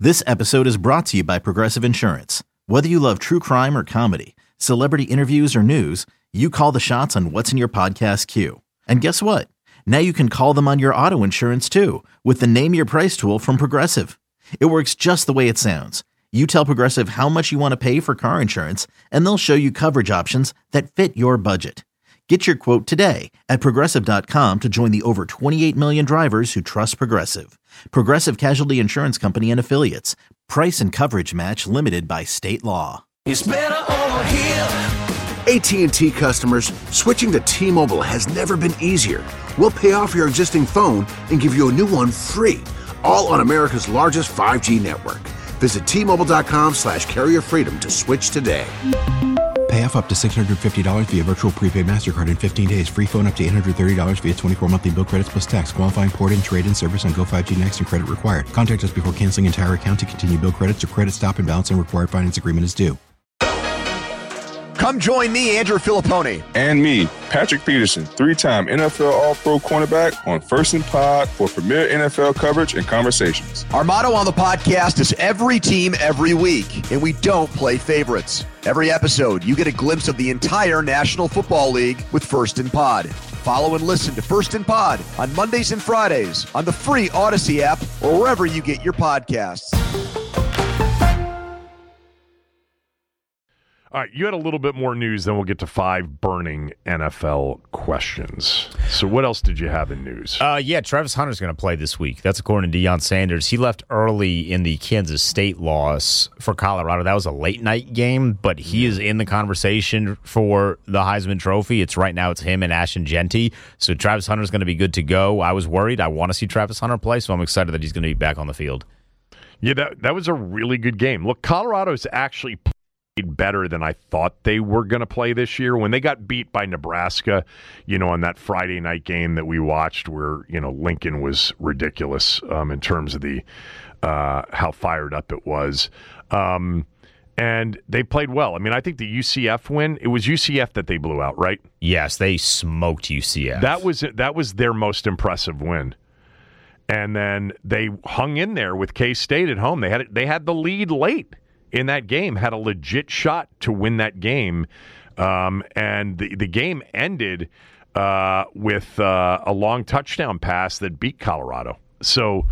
This episode is brought to you by Progressive Insurance. Whether you love true crime or comedy, celebrity interviews or news, you call the shots on what's in your podcast queue. And guess what? Now you can call them on your auto insurance too with the Name Your Price tool from Progressive. It works just the way it sounds. You tell Progressive how much you want to pay for car insurance, and they'll show you coverage options that fit your budget. Get your quote today at Progressive.com to join the over 28 million drivers who trust Progressive. Progressive Casualty Insurance Company and Affiliates. Price and coverage match limited by state law. It's better over here. AT&T customers, switching to T-Mobile has never been easier. We'll pay off your existing phone and give you a new one free, all on America's largest 5G network. Visit T-Mobile.com/carrier freedom to switch today. Pay off up to $650 via virtual prepaid MasterCard in 15 days. Free phone up to $830 via 24 monthly bill credits plus tax. Qualifying port-in, trade-in service on Go 5G Next and credit required. Contact us before canceling entire account to continue bill credits or credit stop and balance and required finance agreement is due. Come join me, Andrew Filippone. And me, Patrick Peterson, 3-time NFL All-Pro cornerback on First and Pod for premier NFL coverage and conversations. Our motto on the podcast is every team, every week, and we don't play favorites. Every episode, you get a glimpse of the entire National Football League with First and Pod. Follow and listen to First and Pod on Mondays and Fridays on the free Odyssey app or wherever you get your podcasts. All right, you had a little bit more news, then we'll get to 5 burning NFL questions. So what else did you have in news? Yeah, Travis Hunter's going to play this week. That's according to Deion Sanders. He left early in the Kansas State loss for Colorado. That was a late-night game, but he is in the conversation for the Heisman Trophy. Right now it's him and Ashton Genty. So Travis Hunter's going to be good to go. I was worried. I want to see Travis Hunter play, so I'm excited that he's going to be back on the field. Yeah, that was a really good game. Look, Colorado's actually better than I thought they were going to play this year. When they got beat by Nebraska, on that Friday night game that we watched where, Lincoln was ridiculous in terms of the how fired up it was. And they played well. I mean, I think the UCF win, it was UCF that they blew out, right? Yes, they smoked UCF. That was their most impressive win. And then they hung in there with K-State at home. They had the lead late in that game, had a legit shot to win that game. And the game ended with a long touchdown pass that beat Colorado. So,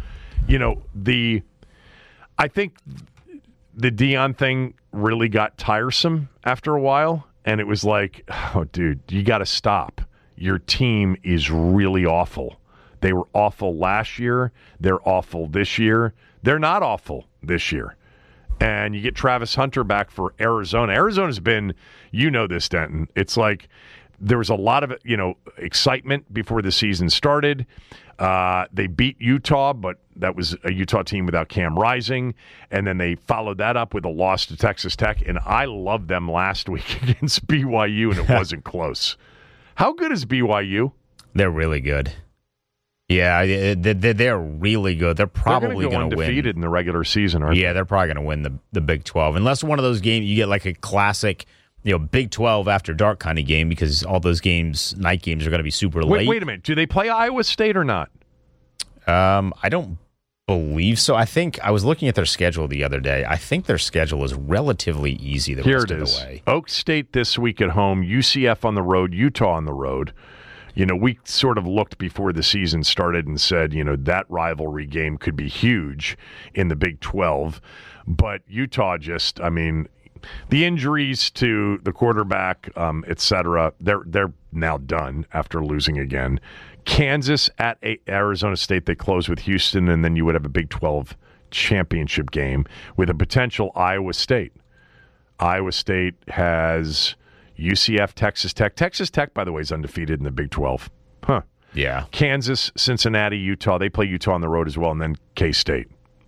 I think the Deion thing really got tiresome after a while. And it was like, oh, dude, you got to stop. Your team is really awful. They were awful last year. They're awful this year. They're not awful this year. And you get Travis Hunter back for Arizona. Arizona's been, this, Denton. It's like there was a lot of, excitement before the season started. They beat Utah, but that was a Utah team without Cam Rising. And then they followed that up with a loss to Texas Tech. And I loved them last week against BYU, and it wasn't close. How good is BYU? They're really good. Yeah, they're really good. They're probably going to win. Undefeated in the regular season, aren't they? Yeah, they're probably going to win the Big 12. Unless one of those games, you get like a classic, Big 12 after dark kind of game because all those games, night games, are going to be super late. Wait a minute. Do they play Iowa State or not? I don't believe so. I think I was looking at their schedule the other day. I think their schedule is relatively easy the rest of the way. Oak State this week at home, UCF on the road, Utah on the road. We sort of looked before the season started and said, that rivalry game could be huge in the Big 12. But Utah the injuries to the quarterback, et cetera, they're now done after losing again. Kansas at Arizona State, they close with Houston, and then you would have a Big 12 championship game with a potential Iowa State. Iowa State has UCF, Texas Tech. Texas Tech, by the way, is undefeated in the Big 12. Huh. Yeah. Kansas, Cincinnati, Utah. They play Utah on the road as well, and then K-State.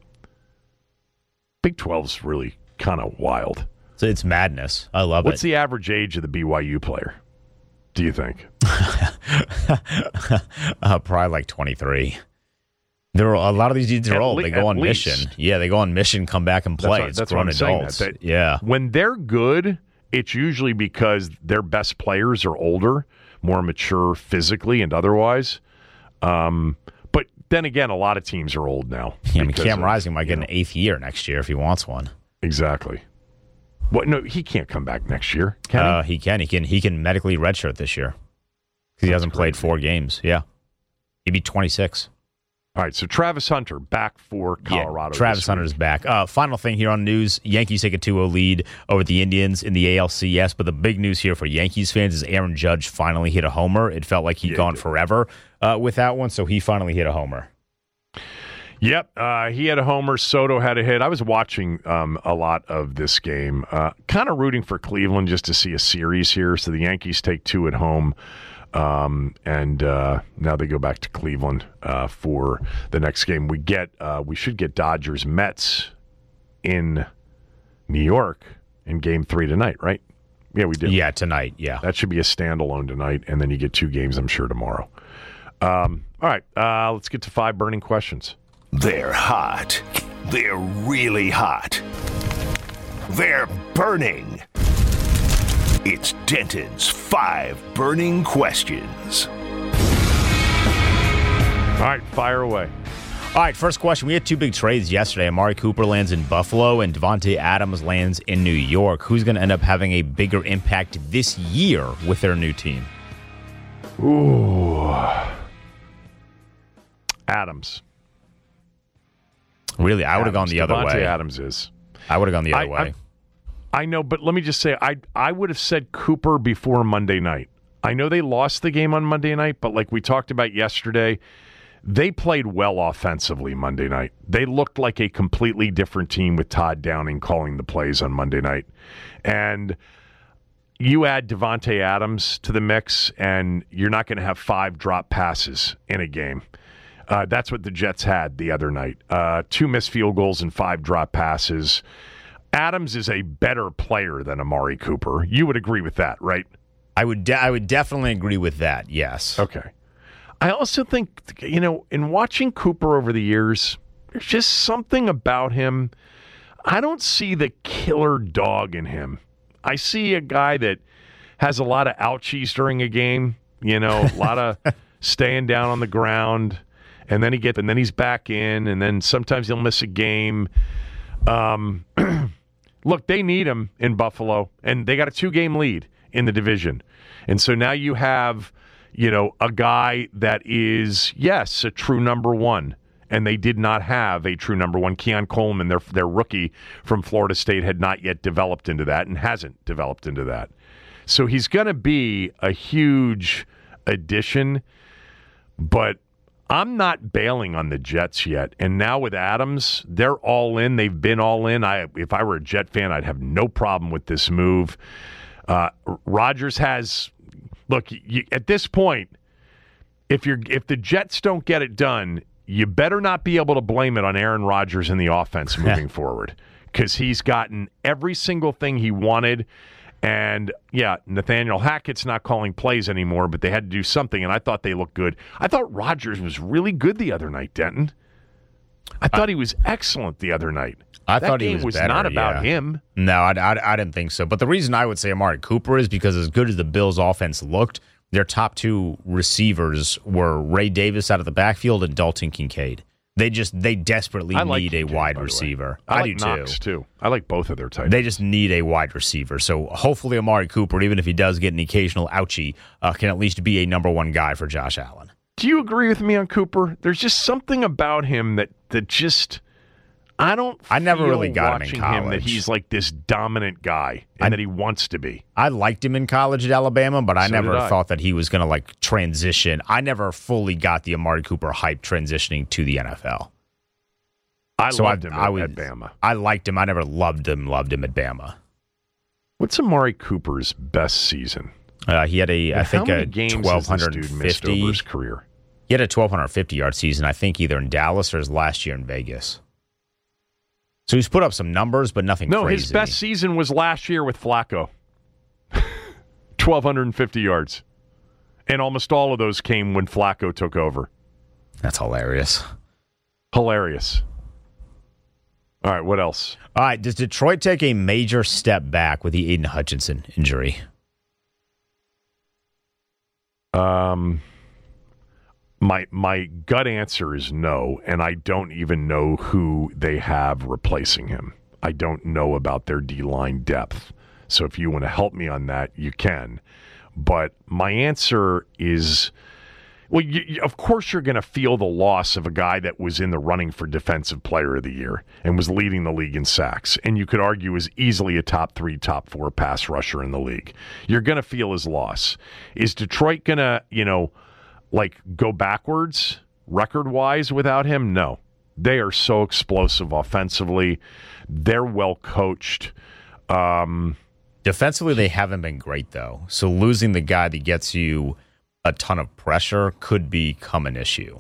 Big 12's really kind of wild. So it's madness. I love What's the average age of the BYU player, do you think? Probably like 23. There are a lot of these dudes are old. They go on mission. Yeah, they go on mission, come back and play. It's grown adults. Yeah. When they're good, it's usually because their best players are older, more mature physically and otherwise. But then again, a lot of teams are old now. Yeah, I mean, Cam Rising might get an 8th year next year if he wants one. Exactly. What? No, he can't come back next year. Can he? He can medically redshirt this year because he hasn't played 4 games. Yeah, he'd be 26. All right, so Travis Hunter back for Colorado. Yeah, Travis Hunter's back. Final thing here on news, Yankees take a 2-0 lead over the Indians in the ALCS, but the big news here for Yankees fans is Aaron Judge finally hit a homer. It felt like he'd gone forever with that one, so he finally hit a homer. Yep, he had a homer. Soto had a hit. I was watching a lot of this game, kind of rooting for Cleveland just to see a series here. So the Yankees take 2 at home. And now they go back to Cleveland for the next game. We should get Dodgers Mets in New York in Game 3 tonight, right? Yeah, we did. Yeah, tonight. Yeah, that should be a standalone tonight, and then you get 2 games, I'm sure, tomorrow. All right, let's get to 5 burning questions. They're hot. They're really hot. They're burning. It's Denton's 5 burning questions. All right, fire away. All right, first question. We had 2 big trades yesterday. Amari Cooper lands in Buffalo and Devontae Adams lands in New York. Who's going to end up having a bigger impact this year with their new team? Ooh. Adams. Really? I would have gone the other way. Devontae Adams is. I would have gone the other way. I know, but let me just say, I would have said Cooper before Monday night. I know they lost the game on Monday night, but like we talked about yesterday, they played well offensively Monday night. They looked like a completely different team with Todd Downing calling the plays on Monday night. And you add Devontae Adams to the mix, and you're not going to have 5 drop passes in a game. That's what the Jets had the other night. 2 missed field goals and 5 drop passes. Adams is a better player than Amari Cooper. You would agree with that, right? I would definitely agree with that, yes. Okay. I also think, in watching Cooper over the years, there's just something about him. I don't see the killer dog in him. I see a guy that has a lot of ouchies during a game, a lot of staying down on the ground, and then he's back in, and then sometimes he'll miss a game. Look, they need him in Buffalo, and they got a 2-game lead in the division. And so now you have, a guy that is, yes, a true number 1, and they did not have a true number 1. Keon Coleman, their rookie from Florida State, had not yet developed into that and hasn't developed into that. So he's going to be a huge addition, but I'm not bailing on the Jets yet. And now with Adams, they're all in. They've been all in. If I were a Jet fan, I'd have no problem with this move. Rodgers has – look, at this point, if the Jets don't get it done, you better not be able to blame it on Aaron Rodgers and the offense moving forward, because he's gotten every single thing he wanted. And, yeah, Nathaniel Hackett's not calling plays anymore, but they had to do something, and I thought they looked good. I thought Rodgers was really good the other night, Denton. I thought he was excellent the other night. I thought he was better, not about him. No, I didn't think so. But the reason I would say Amari Cooper is because as good as the Bills' offense looked, their top 2 receivers were Ray Davis out of the backfield and Dalton Kincaid. They desperately need Kincaid, a wide receiver. I do like Knox, too. I like both of their types. They just need a wide receiver. So hopefully Amari Cooper, even if he does get an occasional ouchie, can at least be a number 1 guy for Josh Allen. Do you agree with me on Cooper? There's just something about him that just I never really got him in college. That he's like this dominant guy and that he wants to be. I liked him in college at Alabama, but I never thought that he was going to transition. I never fully got the Amari Cooper hype transitioning to the NFL. I loved him at Bama. I liked him. I never loved him at Bama. What's Amari Cooper's best season? He had I think a 1,250 over his career. He had a 1,250-yard season, I think, either in Dallas or his last year in Vegas. So he's put up some numbers, but nothing crazy. No, his best season was last year with Flacco. 1,250 yards. And almost all of those came when Flacco took over. That's hilarious. Hilarious. All right, what else? All right, does Detroit take a major step back with the Aiden Hutchinson injury? My gut answer is no, and I don't even know who they have replacing him. I don't know about their D-line depth. So if you want to help me on that, you can. But my answer is, well, of course you're going to feel the loss of a guy that was in the running for Defensive Player of the Year and was leading the league in sacks, and you could argue is easily a top 3, top 4 pass rusher in the league. You're going to feel his loss. Is Detroit going to, go backwards record-wise without him? No. They are so explosive offensively. They're well coached. Defensively, they haven't been great, though. So losing the guy that gets you a ton of pressure could become an issue.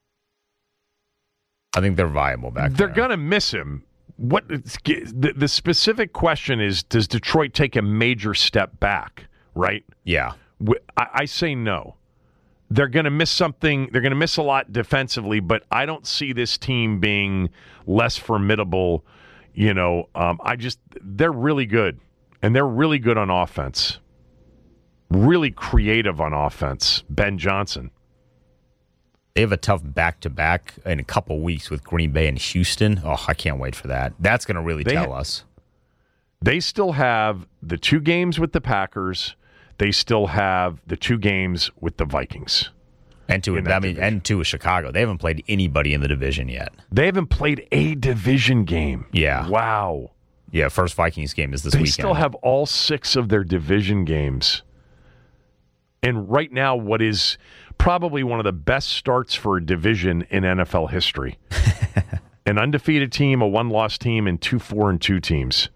I think they're viable back there. They're going to miss him. The specific question is, does Detroit take a major step back, right? Yeah. I say no. They're going to miss something. They're going to miss a lot defensively, but I don't see this team being less formidable. They're really good, and they're really good on offense. Really creative on offense. Ben Johnson. They have a tough back-to-back in a couple weeks with Green Bay and Houston. Oh, I can't wait for that. That's going to really tell us. They still have the 2 games with the Packers. They still have the 2 games with the Vikings. And two with Chicago. They haven't played anybody in the division yet. They haven't played a division game. Yeah. Wow. Yeah, first Vikings game is this weekend. They still have all 6 of their division games. And right now, what is probably one of the best starts for a division in NFL history. An undefeated team, a 1-loss team, and 2 4-2 teams.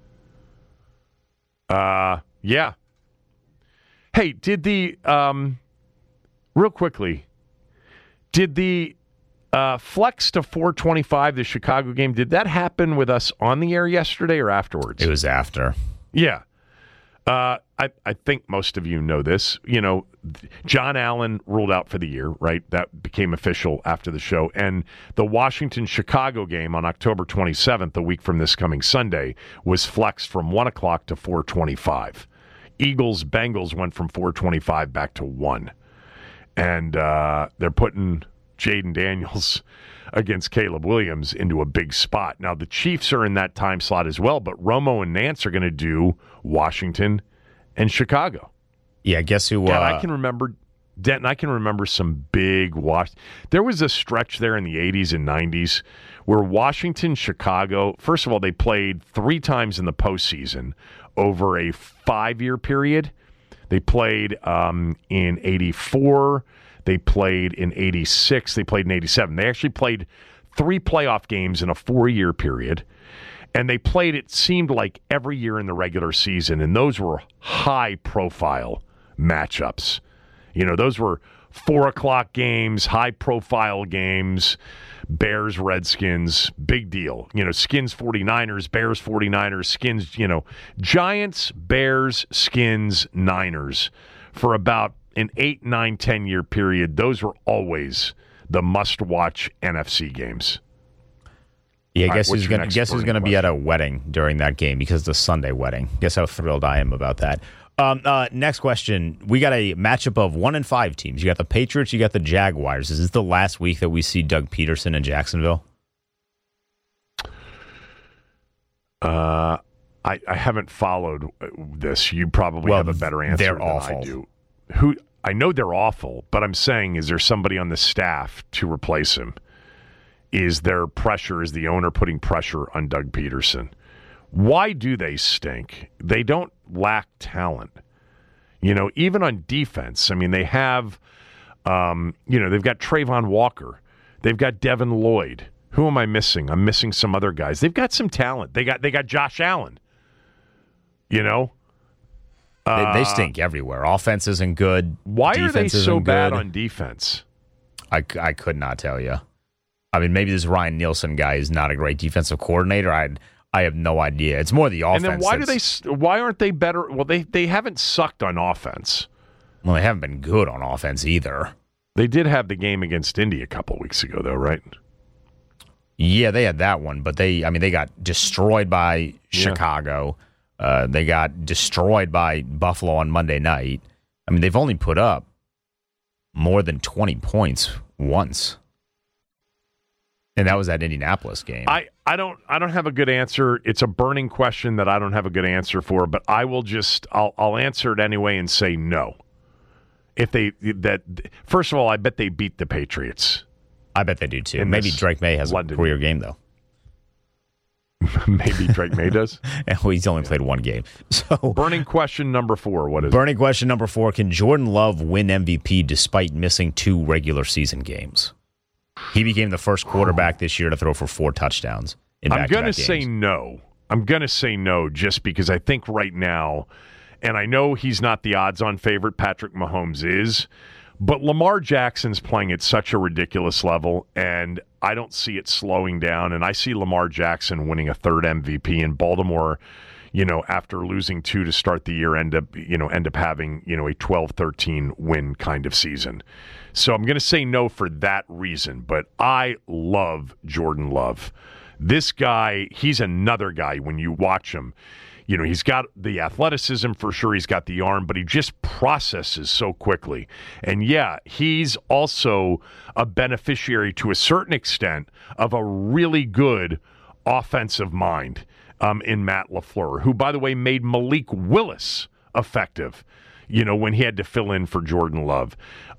Yeah. Hey, did the real quickly, did the flex to 425, the Chicago game, did that happen with us on the air yesterday or afterwards? It was after. Yeah. I think most of you know this. John Allen ruled out for the year, right? That became official after the show. And the Washington-Chicago game on October 27th, a week from this coming Sunday, was flexed from 1 o'clock to 4:25. Eagles-Bengals went from 4:25 back to 1. And they're putting Jaden Daniels against Caleb Williams into a big spot. Now, the Chiefs are in that time slot as well, but Romo and Nance are going to do Washington and Chicago. Yeah, guess who? I can remember, Denton, I can remember some big There was a stretch there in the 80s and 90s where Washington, Chicago, first of all, they played 3 times in the postseason over a 5-year period. They played in 84. They played in 86. They played in 87. They actually played 3 playoff games in a 4-year period. And they played, it seemed like, every year in the regular season. And those were high-profile matchups. Those were 4 o'clock games, high-profile games. Bears, Redskins, big deal. Skins, 49ers, Bears, 49ers, Skins, Giants, Bears, Skins, Niners. For about an 8, 9, 10-year period, those were always the must-watch NFC games. Yeah, guess who's going to be at a wedding during that game because the Sunday wedding. Guess how thrilled I am about that. Next question. We got a matchup of 1 and 5 teams. You got the Patriots, you got the Jaguars. Is this the last week that we see Doug Peterson in Jacksonville? I haven't followed this. You probably have a better answer they're than awful. I do. I know they're awful, but I'm saying, is there somebody on the staff to replace him? Is there pressure? Is the owner putting pressure on Doug Peterson? Why do they stink? They don't lack talent. Even on defense, they have, they've got Trayvon Walker. They've got Devin Lloyd. Who am I missing? I'm missing some other guys. They've got some talent. They got Josh Allen. They stink everywhere. Offense isn't good. Why are they so bad good. on defense? I could not tell you. Maybe this Ryan Nielsen guy is not a great defensive coordinator. I have no idea. It's more the offense. And then why aren't they better? Well, they haven't sucked on offense. Well, they haven't been good on offense either. They did have the game against Indy a couple weeks ago, though, right? Yeah, they had that one, but they got destroyed by Chicago. They got destroyed by Buffalo on Monday night. They've only put up more than 20 points Once. And that was that Indianapolis game. I don't have a good answer. It's a burning question that I don't have a good answer for, but I'll answer it anyway and say no. First of all, I bet they beat the Patriots. I bet they do too. Maybe Drake May has London a career game though. Maybe Drake May does. Well, he's only played one game. So burning question number 4. What is burning question number 4? Can Jordan Love win MVP despite missing 2 regular season games? He became the first quarterback this year to throw for 4 touchdowns in back-to-back games. I'm going to say no. I'm going to say no just because I think right now, and I know he's not the odds-on favorite, Patrick Mahomes is, but Lamar Jackson's playing at such a ridiculous level, and I don't see it slowing down, and I see Lamar Jackson winning a 3rd MVP in Baltimore, after losing 2 to start the year, end up having, a 12-13 win kind of season. So I'm going to say no for that reason, but I love Jordan Love. This guy, he's another guy when you watch him. He's got the athleticism for sure. He's got the arm, but he just processes so quickly. And yeah, he's also a beneficiary to a certain extent of a really good offensive mind in Matt LaFleur, who, by the way, made Malik Willis effective, when he had to fill in for Jordan Love.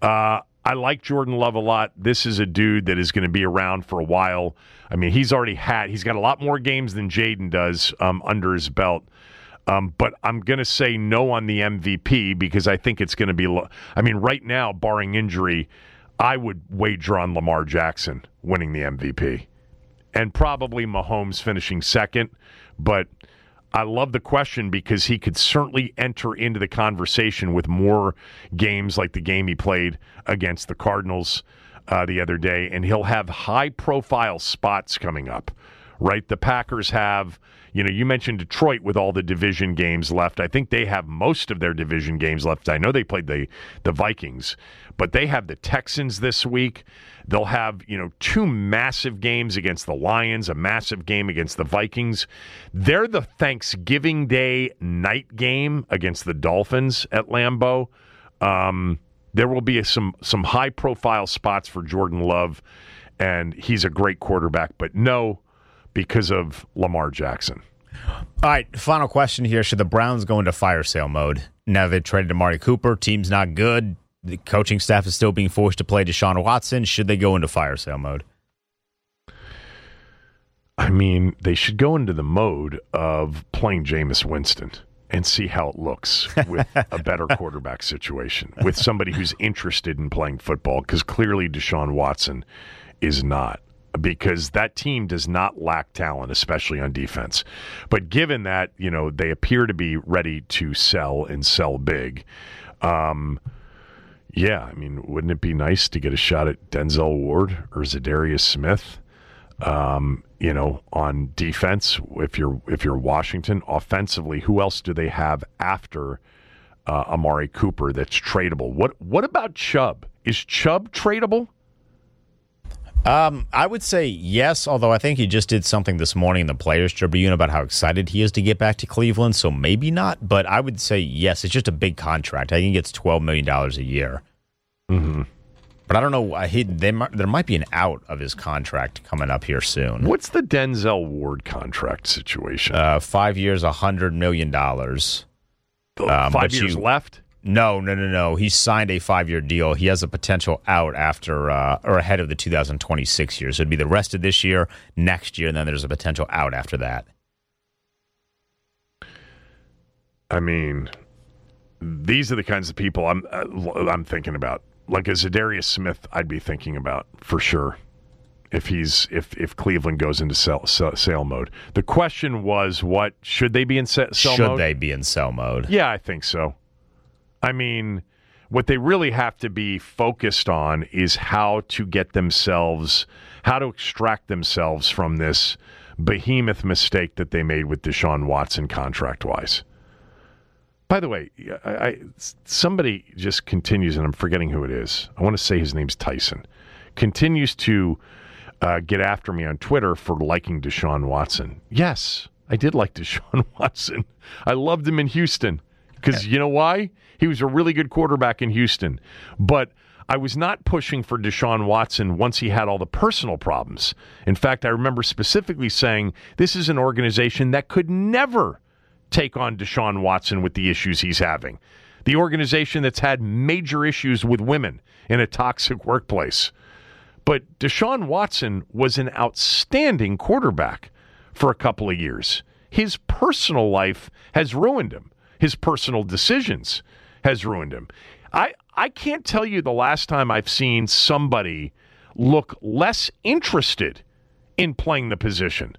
I like Jordan Love a lot. This is a dude that is going to be around for a while. I mean, he's got a lot more games than Jaden does under his belt. But I'm going to say no on the MVP because I think it's going to be right now, barring injury, I would wager on Lamar Jackson winning the MVP. And probably Mahomes finishing second. But I love the question because he could certainly enter into the conversation with more games like the game he played against the Cardinals the other day, and he'll have high-profile spots coming up, right? The Packers have, you mentioned Detroit with all the division games left. I think they have most of their division games left. I know they played the Vikings, but they have the Texans this week. They'll have, 2 massive games against the Lions, a massive game against the Vikings. They're the Thanksgiving Day night game against the Dolphins at Lambeau. There will be some high-profile spots for Jordan Love, and he's a great quarterback, but no, because of Lamar Jackson. All right, final question here. Should the Browns go into fire sale mode? Now they've traded Amari Cooper. Team's not good. The coaching staff is still being forced to play Deshaun Watson. Should they go into fire sale mode? I mean, they should go into the mode of playing Jameis Winston and see how it looks with a better quarterback situation, with somebody who's interested in playing football, because clearly Deshaun Watson is not, because that team does not lack talent, especially on defense. But given that, they appear to be ready to sell and sell big, yeah, I mean, wouldn't it be nice to get a shot at Denzel Ward or Zadarius Smith, on defense if you're Washington? Offensively, who else do they have after Amari Cooper that's tradable? What about Chubb? Is Chubb tradable? I would say yes, although I think he just did something this morning in the Players Tribune about how excited he is to get back to Cleveland, so maybe not, but I would say yes. It's just a big contract. I think it's $12 million a year. Mm-hmm. But I don't know. There might be an out of his contract coming up here soon. What's the Denzel Ward contract situation? 5 years, $100 million. 5 years left? No. He signed a 5-year deal. He has a potential out after or ahead of the 2026 year. So it'd be the rest of this year, next year, and then there's a potential out after that. I mean, these are the kinds of people I'm thinking about. Like a Zadarius Smith, I'd be thinking about for sure if Cleveland goes into sale mode. The question was, what should they be in sell mode? Should they be in sell mode? Yeah, I think so. I mean, what they really have to be focused on is how to extract themselves from this behemoth mistake that they made with Deshaun Watson contract-wise. By the way, somebody just continues, and I'm forgetting who it is. I want to say his name's Tyson. Continues to get after me on Twitter for liking Deshaun Watson. Yes, I did like Deshaun Watson. I loved him in Houston because you know why? He was a really good quarterback in Houston. But I was not pushing for Deshaun Watson once he had all the personal problems. In fact, I remember specifically saying this is an organization that could never take on Deshaun Watson with the issues he's having. The organization that's had major issues with women in a toxic workplace. But Deshaun Watson was an outstanding quarterback for a couple of years. His personal life has ruined him. His personal decisions has ruined him. I can't tell you the last time I've seen somebody look less interested in playing the position.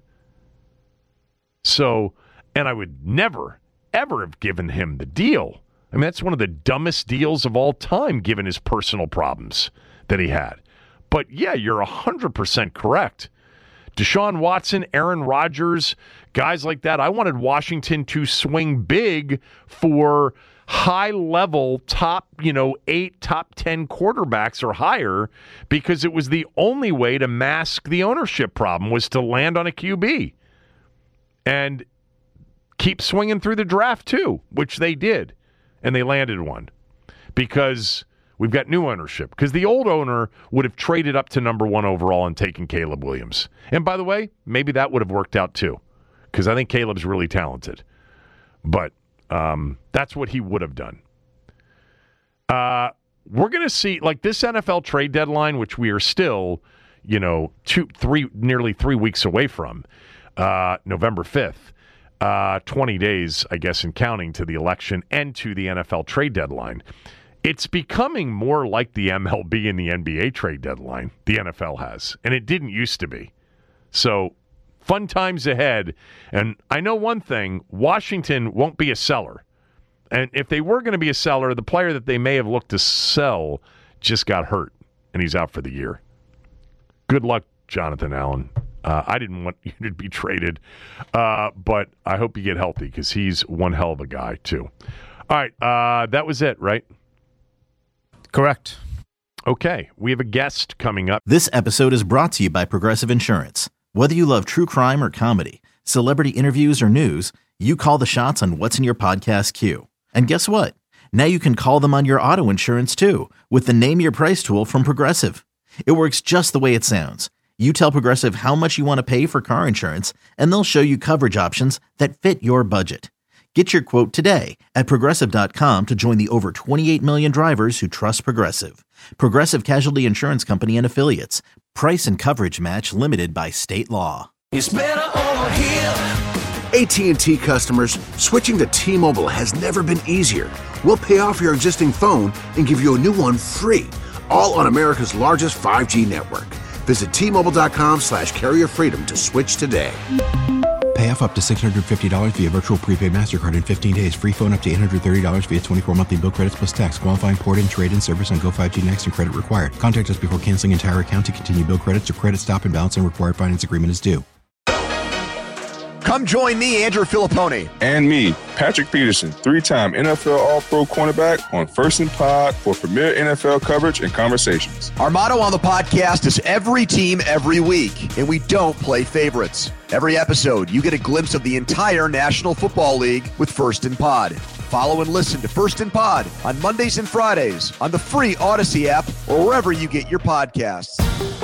So, and I would never, ever have given him the deal. I mean, that's one of the dumbest deals of all time, given his personal problems that he had. But yeah, you're 100% correct. Deshaun Watson, Aaron Rodgers, guys like that. I wanted Washington to swing big for high-level top, 8, top 10 quarterbacks or higher, because it was the only way to mask the ownership problem, was to land on a QB. And keep swinging through the draft, too, which they did. And they landed one. Because we've got new ownership. Because the old owner would have traded up to number 1 overall and taken Caleb Williams. And by the way, maybe that would have worked out, too. Because I think Caleb's really talented. But that's what he would have done. We're going to see, like this NFL trade deadline, which we are still, nearly 3 weeks away from, November 5th, 20 days, I guess, and counting to the election and to the NFL trade deadline. It's becoming more like the MLB and the NBA trade deadline, the NFL has, and it didn't used to be. So, fun times ahead. And I know one thing, Washington won't be a seller. And if they were going to be a seller, the player that they may have looked to sell just got hurt, and he's out for the year. Good luck, Jonathan Allen. I didn't want you to be traded, but I hope you get healthy because he's one hell of a guy, too. All right, that was it, right? Correct. Okay, we have a guest coming up. This episode is brought to you by Progressive Insurance. Whether you love true crime or comedy, celebrity interviews or news, you call the shots on what's in your podcast queue. And guess what? Now you can call them on your auto insurance too with the Name Your Price tool from Progressive. It works just the way it sounds. You tell Progressive how much you want to pay for car insurance, and they'll show you coverage options that fit your budget. Get your quote today at Progressive.com to join the over 28 million drivers who trust Progressive. Progressive Casualty Insurance Company and Affiliates. Price and coverage match limited by state law. It's better over here. AT&T customers, switching to T-Mobile has never been easier. We'll pay off your existing phone and give you a new one free, all on America's largest 5G network. Visit T-Mobile.com/carrier freedom to switch today. Pay off up to $650 via virtual prepaid MasterCard in 15 days. Free phone up to $830 via 24 monthly bill credits plus tax. Qualifying port-in, trade-in service on Go 5G Next and credit required. Contact us before canceling entire account to continue bill credits or credit stop and balance and required finance agreement is due. Come join me, Andrew Filippone. And me, Patrick Peterson, 3-time NFL All-Pro cornerback on First and Pod for premier NFL coverage and conversations. Our motto on the podcast is every team, every week, and we don't play favorites. Every episode, you get a glimpse of the entire National Football League with First and Pod. Follow and listen to First and Pod on Mondays and Fridays on the free Odyssey app or wherever you get your podcasts.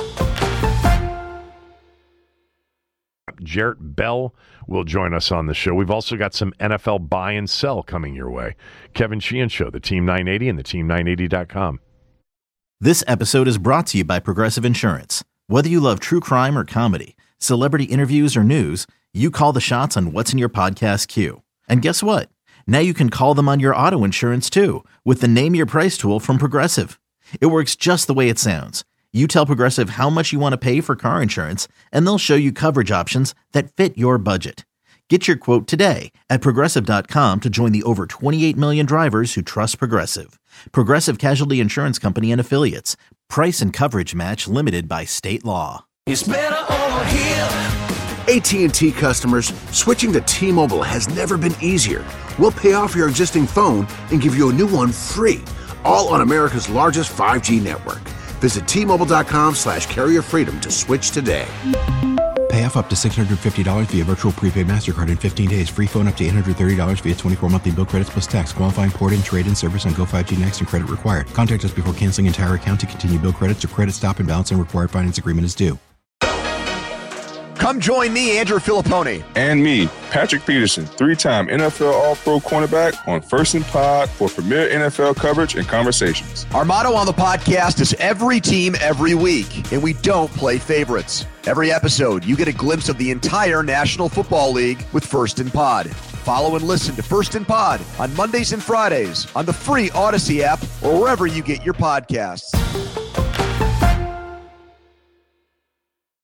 Jarrett Bell will join us on the show. We've also got some NFL buy and sell coming your way. Kevin Sheehan Show, the Team 980 and the Team980.com. This episode is brought to you by Progressive Insurance. Whether you love true crime or comedy, celebrity interviews or news, you call the shots on what's in your podcast queue. And guess what? Now you can call them on your auto insurance too with the Name Your Price tool from Progressive. It works just the way it sounds. You tell Progressive how much you want to pay for car insurance, and they'll show you coverage options that fit your budget. Get your quote today at Progressive.com to join the over 28 million drivers who trust Progressive. Progressive Casualty Insurance Company and Affiliates. Price and coverage match limited by state law. It's better over here. AT&T customers, switching to T-Mobile has never been easier. We'll pay off your existing phone and give you a new one free, all on America's largest 5G network. Visit T-Mobile.com/carrier freedom to switch today. Pay off up to $650 via virtual prepaid MasterCard in 15 days. Free phone up to $830 via 24 monthly bill credits plus tax. Qualifying port-in, trade-in service on Go5G Next and credit required. Contact us before canceling entire account to continue bill credits or credit stop and balance and required finance agreement is due. Come join me, Andrew Filippone. And me, Patrick Peterson, 3-time NFL All-Pro cornerback on First and Pod for premier NFL coverage and conversations. Our motto on the podcast is every team, every week, and we don't play favorites. Every episode, you get a glimpse of the entire National Football League with First and Pod. Follow and listen to First and Pod on Mondays and Fridays on the free Odyssey app or wherever you get your podcasts.